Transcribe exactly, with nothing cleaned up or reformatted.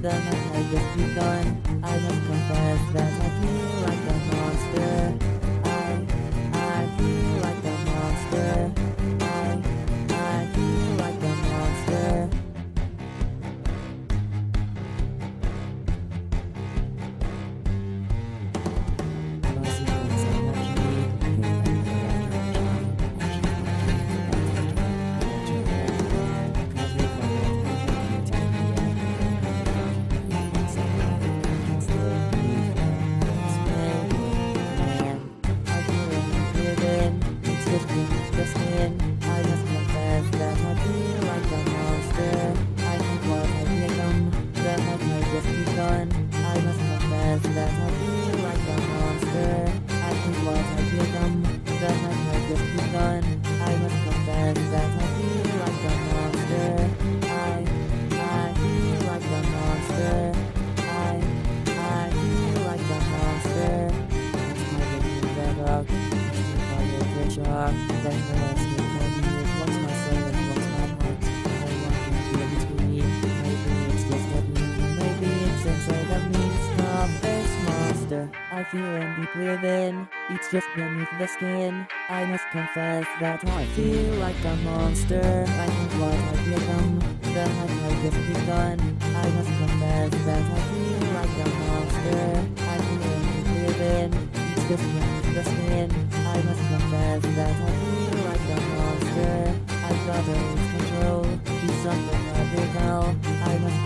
The night has just begun. I must confess that I feel like a monster. I, I feel like a monster. I, I feel like a monster. The skin. I must confess that I feel like a monster. I think what I've become. The night has just begun. I must confess that I feel like a monster. I think what I've become. The night has just begun. I must confess that I feel like a monster. I, I feel like a monster. I, I feel like a monster. It's my baby that up. Then the rest will tell me what's my soul and what's my heart. I want to feel between. Maybe it's just a dream. Maybe it's inside of me. Stop this monster. I feel it deep within. It's just beneath the skin. I must confess that I feel like a monster. I think what I've become. The night has just begun. I must confess that I feel like a monster. I feel it deep within. It's just beneath the skin. I must confess that I feel like a monster. I've got to lose control. Do something radical. I must